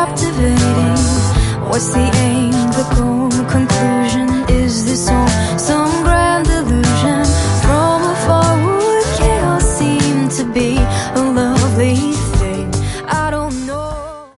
captivating. What's the aim, the goal, conclusion? Is this all